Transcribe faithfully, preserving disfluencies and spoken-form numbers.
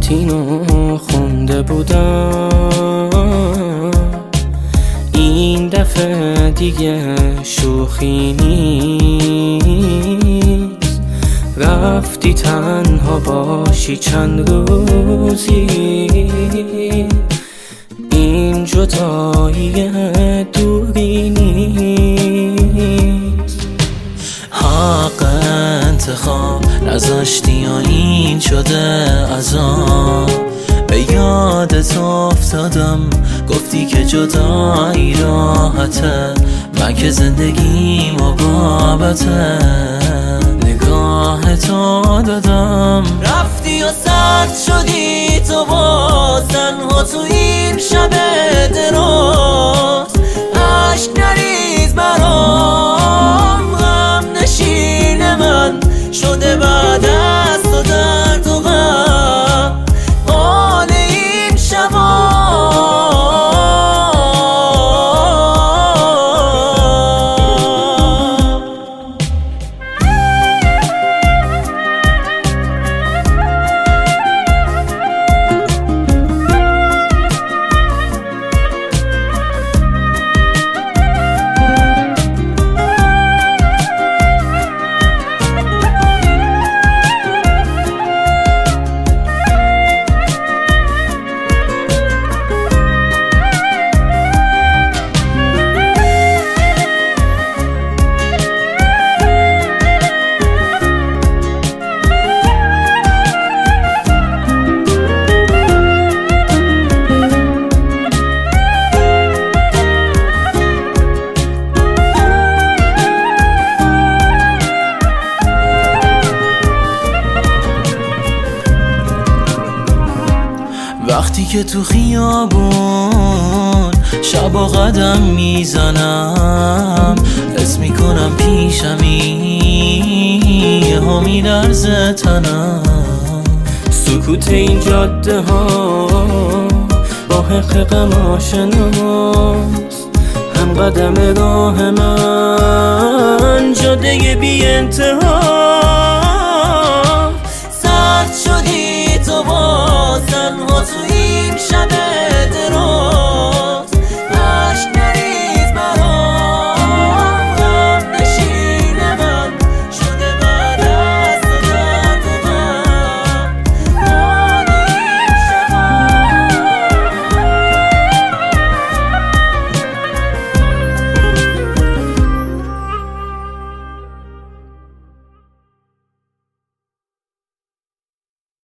متینو خونده بودم، این دفعه دیگه شوخی نیست. رفتی تنها باشی چند روزی، این جدایی دوری نیست. حق انتخاب نذاشتی و این شده عذاب. به یادت افتادم گفتی که جدایی راحته، من که زندگیم و بابته نگاه تو دادم. رفتی و سرد شدی تو باز تنها تو این شب دراز. عشق نریز برام، غم نشین من شده بعد از تو درد و غم حال این شبا. وقتی که تو خیابون شب و قدم میزنم، حس میکنم پیشمی یهو میلرزه تنم. سکوت این جاده ها با حق غم آشناست، هم قدم راه من جاده بی انتها.